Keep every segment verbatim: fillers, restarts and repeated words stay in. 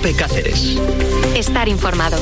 COPE Cáceres. Estar informado.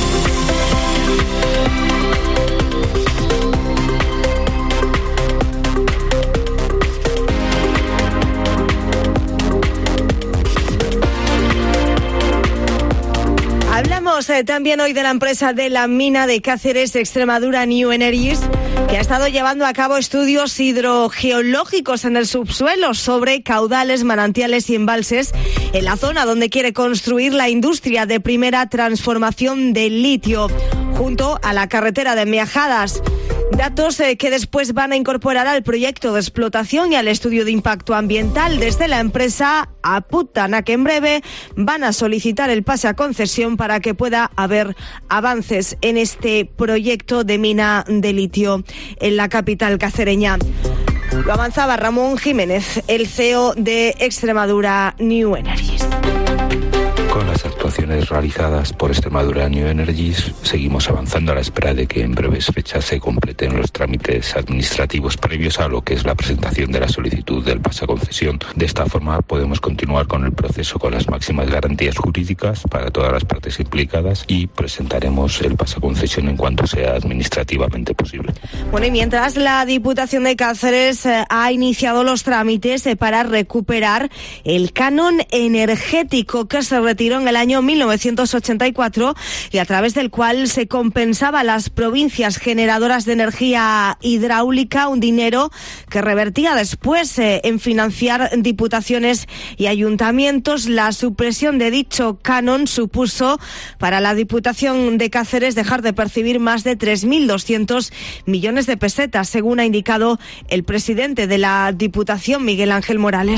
Hablamos eh, también hoy de la empresa de la mina de Cáceres, Extremadura New Energies, que ha estado llevando a cabo estudios hidrogeológicos en el subsuelo sobre caudales, manantiales y embalses en la zona donde quiere construir la industria de primera transformación del litio, junto a la carretera de Miajadas. Datos eh, que después van a incorporar al proyecto de explotación y al estudio de impacto ambiental. Desde la empresa apuntan a que en breve van a solicitar el pase a concesión para que pueda haber avances en este proyecto de mina de litio en la capital cacereña. Lo avanzaba Ramón Jiménez, el C E O de Extremadura New Energies. Con las actuaciones realizadas por Extremadura New Energies, seguimos avanzando a la espera de que en breves fechas se completen los trámites administrativos previos a lo que es la presentación de la solicitud del pase a concesión. De esta forma podemos continuar con el proceso con las máximas garantías jurídicas para todas las partes implicadas y presentaremos el pase a concesión en cuanto sea administrativamente posible. Bueno, y mientras la Diputación de Cáceres eh, ha iniciado los trámites eh, para recuperar el canon energético que se retiró en el año mil novecientos ochenta y cuatro y a través del cual se compensaba a las provincias generadoras de energía hidráulica un dinero que revertía después eh, en financiar diputaciones y ayuntamientos. La supresión de dicho canon supuso para la Diputación de Cáceres dejar de percibir más de tres mil doscientos millones de pesetas, según ha indicado el presidente de la Diputación, Miguel Ángel Morales.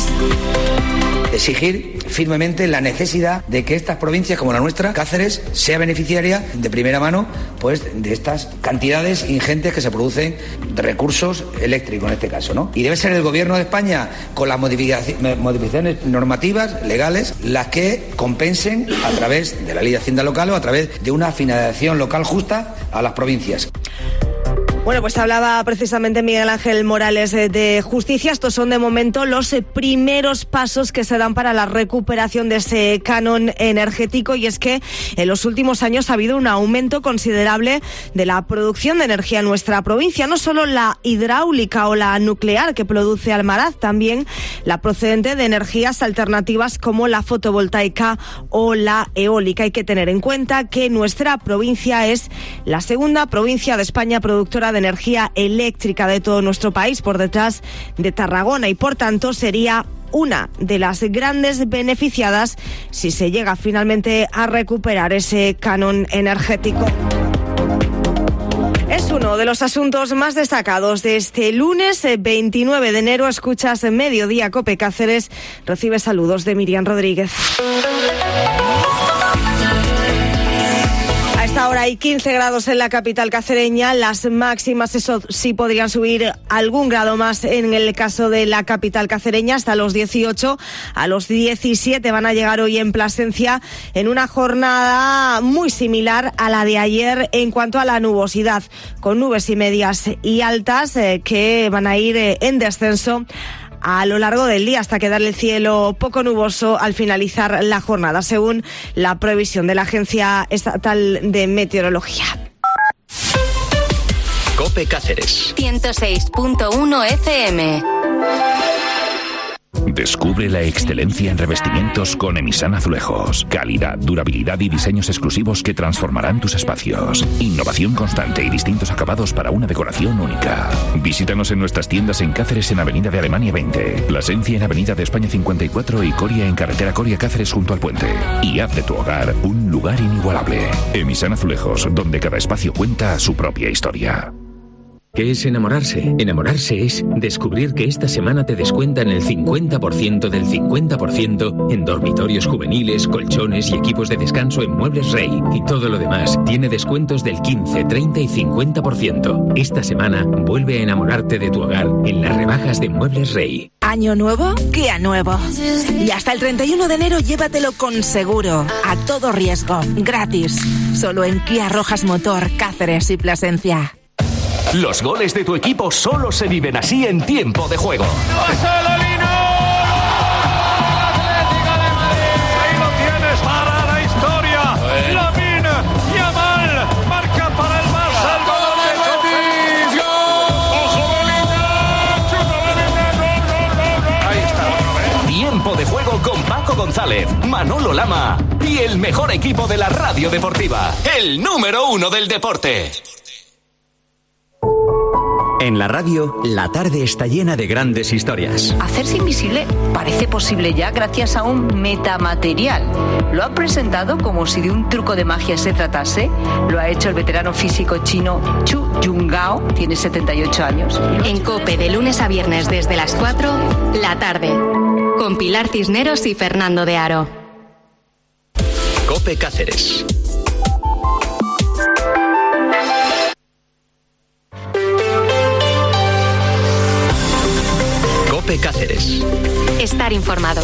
Exigir firmemente la necesidad de que estas provincias como la nuestra, Cáceres, sea beneficiaria de primera mano pues de estas cantidades ingentes que se producen de recursos eléctricos en este caso, ¿no? Y debe ser el Gobierno de España, con las modificaciones normativas, legales, las que compensen a través de la Ley de Hacienda Local o a través de una financiación local justa a las provincias. Bueno, pues hablaba precisamente Miguel Ángel Morales de justicia. Estos son de momento los primeros pasos que se dan para la recuperación de ese canon energético, y es que en los últimos años ha habido un aumento considerable de la producción de energía en nuestra provincia, no solo la hidráulica o la nuclear que produce Almaraz, también la procedente de energías alternativas como la fotovoltaica o la eólica. Hay que tener en cuenta que nuestra provincia es la segunda provincia de España productora de energía eléctrica de todo nuestro país, por detrás de Tarragona, y por tanto sería una de las grandes beneficiadas si se llega finalmente a recuperar ese canon energético. Es uno de los asuntos más destacados de este lunes veintinueve de enero. Escuchas Mediodía COPE Cáceres. Recibe saludos de Miriam Rodríguez. Ahora hay quince grados en la capital cacereña, las máximas, eso sí, podrían subir algún grado más en el caso de la capital cacereña, hasta los dieciocho, a los diecisiete van a llegar hoy en Plasencia, en una jornada muy similar a la de ayer en cuanto a la nubosidad, con nubes y medias y altas eh, que van a ir eh, en descenso a lo largo del día hasta quedar el cielo poco nuboso al finalizar la jornada, según la previsión de la Agencia Estatal de Meteorología. COPE Cáceres ciento seis punto uno F M. Descubre la excelencia en revestimientos con Emisan Azulejos. Calidad, durabilidad y diseños exclusivos que transformarán tus espacios. Innovación constante y distintos acabados para una decoración única. Visítanos en nuestras tiendas en Cáceres, en Avenida de Alemania veinte, Plasencia en Avenida de España cincuenta y cuatro y Coria en Carretera Coria Cáceres junto al puente. Y haz de tu hogar un lugar inigualable. Emisan Azulejos, donde cada espacio cuenta su propia historia. ¿Qué es enamorarse? Enamorarse es descubrir que esta semana te descuentan el cincuenta por ciento del cincuenta por ciento en dormitorios juveniles, colchones y equipos de descanso en Muebles Rey. Y todo lo demás tiene descuentos del quince, treinta y cincuenta por ciento. Esta semana vuelve a enamorarte de tu hogar en las rebajas de Muebles Rey. ¿Año nuevo? Kia Nuevo. Y hasta el treinta y uno de enero llévatelo con seguro, a todo riesgo, gratis. Solo en Kia Rojas Motor, Cáceres y Plasencia. Los goles de tu equipo solo se viven así en tiempo de juego. Ahí lo tienes, parada Tiempo de Juego con Paco González, Manolo Lama y el mejor equipo de la radio deportiva, el número uno del deporte. En la radio, la tarde está llena de grandes historias. Hacerse invisible parece posible ya gracias a un metamaterial. Lo han presentado como si de un truco de magia se tratase. Lo ha hecho el veterano físico chino Chu Jungao, tiene setenta y ocho años. En COPE, de lunes a viernes desde las cuatro, la tarde. Con Pilar Cisneros y Fernando de Aro. COPE Cáceres. COPE Cáceres. Estar informado.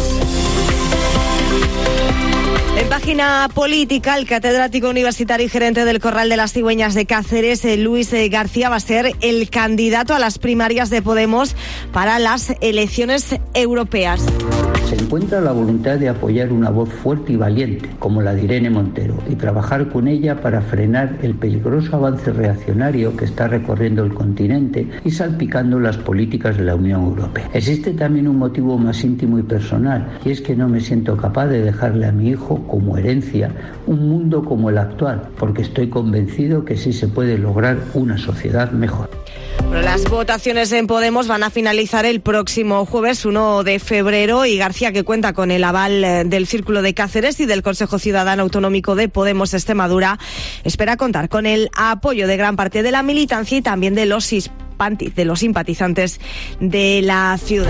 En página política, el catedrático universitario y gerente del Corral de las Cigüeñas de Cáceres, Luis García, va a ser el candidato a las primarias de Podemos para las elecciones europeas. Se encuentra la voluntad de apoyar una voz fuerte y valiente, como la de Irene Montero, y trabajar con ella para frenar el peligroso avance reaccionario que está recorriendo el continente y salpicando las políticas de la Unión Europea. Existe también un motivo más íntimo y personal, y es que no me siento capaz de dejarle a mi hijo como herencia un mundo como el actual, porque estoy convencido que sí se puede lograr una sociedad mejor. Las votaciones en Podemos van a finalizar el próximo jueves uno de febrero y García, que cuenta con el aval del Círculo de Cáceres y del Consejo Ciudadano Autonómico de Podemos Extremadura, espera contar con el apoyo de gran parte de la militancia y también de los, de los simpatizantes de la ciudad.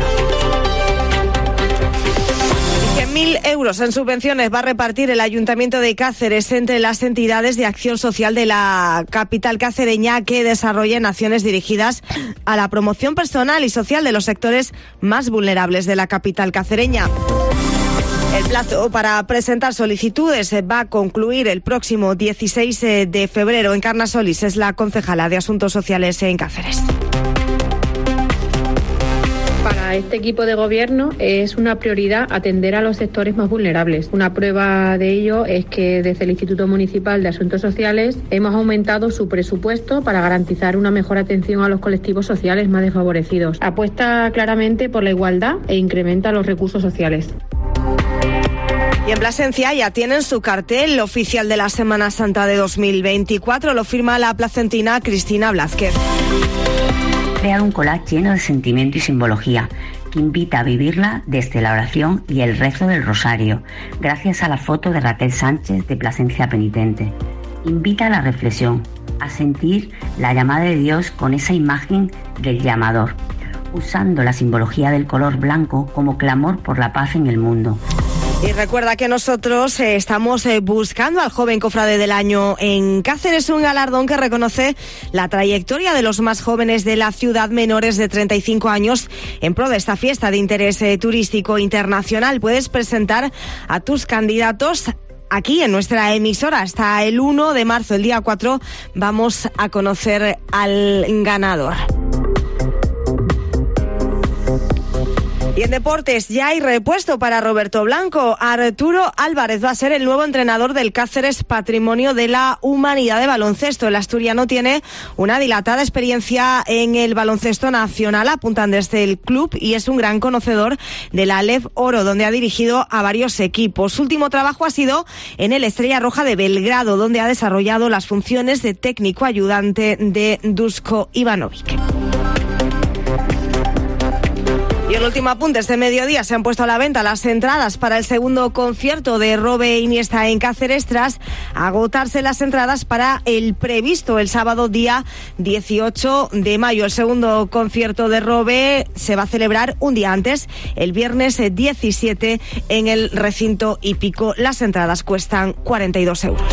Mil euros en subvenciones va a repartir el Ayuntamiento de Cáceres entre las entidades de acción social de la capital cacereña que desarrollen acciones dirigidas a la promoción personal y social de los sectores más vulnerables de la capital cacereña. El plazo para presentar solicitudes va a concluir el próximo dieciséis de febrero. Encarna Solís es la concejala de Asuntos Sociales en Cáceres. Para este equipo de gobierno es una prioridad atender a los sectores más vulnerables. Una prueba de ello es que desde el Instituto Municipal de Asuntos Sociales hemos aumentado su presupuesto para garantizar una mejor atención a los colectivos sociales más desfavorecidos. Apuesta claramente por la igualdad e incrementa los recursos sociales. Y en Plasencia ya tienen su cartel oficial de la Semana Santa de dos mil veinticuatro. Lo firma la placentina Cristina Blázquez. Crear un collage lleno de sentimiento y simbología que invita a vivirla desde la oración y el rezo del rosario, gracias a la foto de Raquel Sánchez de Plasencia Penitente. Invita a la reflexión, a sentir la llamada de Dios con esa imagen del llamador, usando la simbología del color blanco como clamor por la paz en el mundo. Y recuerda que nosotros eh, estamos eh, buscando al joven cofrade del año en Cáceres, un galardón que reconoce la trayectoria de los más jóvenes de la ciudad, menores de treinta y cinco años, en pro de esta fiesta de interés eh, turístico internacional. Puedes presentar a tus candidatos aquí en nuestra emisora hasta el uno de marzo. El día cuatro vamos a conocer al ganador. Y en deportes ya hay repuesto para Roberto Blanco. Arturo Álvarez va a ser el nuevo entrenador del Cáceres Patrimonio de la Humanidad de baloncesto. El asturiano tiene una dilatada experiencia en el baloncesto nacional, apuntan desde el club, y es un gran conocedor de la Lev Oro, donde ha dirigido a varios equipos. Su último trabajo ha sido en el Estrella Roja de Belgrado, donde ha desarrollado las funciones de técnico ayudante de Dusko Ivanovic. Y el último apunte, este mediodía se han puesto a la venta las entradas para el segundo concierto de Robe Iniesta en Cáceres, tras agotarse las entradas para el previsto el sábado día dieciocho de mayo. El segundo concierto de Robe se va a celebrar un día antes, el viernes diecisiete, en el recinto hípico. Las entradas cuestan cuarenta y dos euros.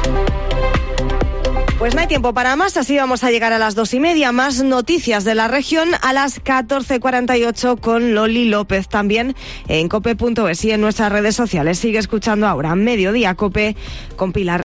Pues no hay tiempo para más, así vamos a llegar a las dos y media. Más noticias de la región a las catorce cuarenta y ocho con Loli López, también en cope punto es y en nuestras redes sociales. Sigue escuchando ahora Mediodía Cope con Pilar.